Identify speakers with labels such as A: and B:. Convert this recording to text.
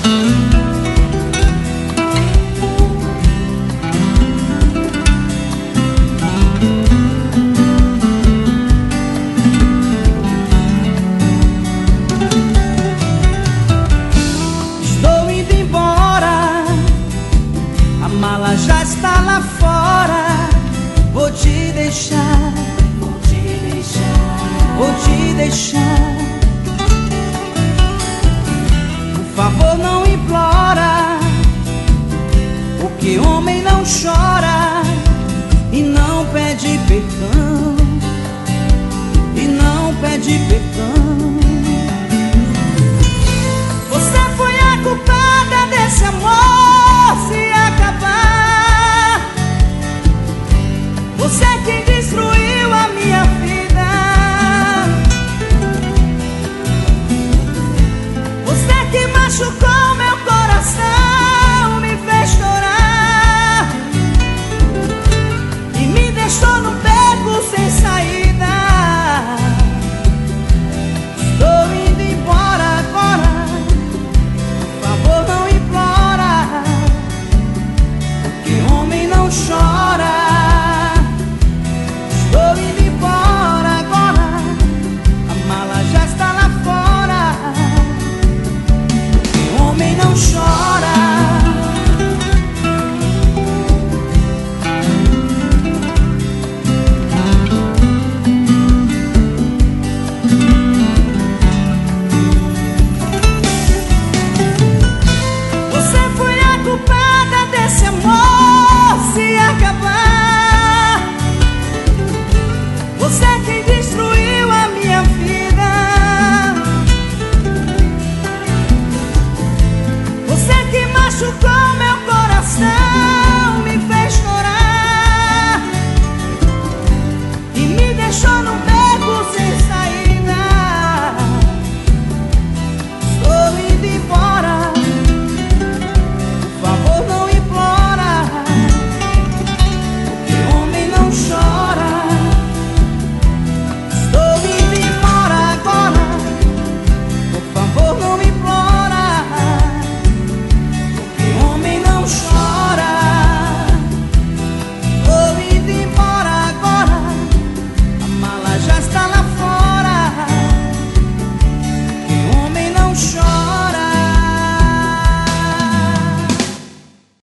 A: Estou indo embora, a mala já está lá fora. Vou te deixar, vou te deixar, vou te deixar. Por favor, não implora, porque homem não chora e não pede perdão, e não pede perdão. Você foi a culpada desse amor se acabar. Você é quem destruiu a minha vida. Você é quem machucou meu coração, me fez chorar e me deixou no beco sem saída. Estou indo embora agora, por favor não implora, porque homem não chora. Estou indo embora agora, a mala já está lá fora. Homem não chora.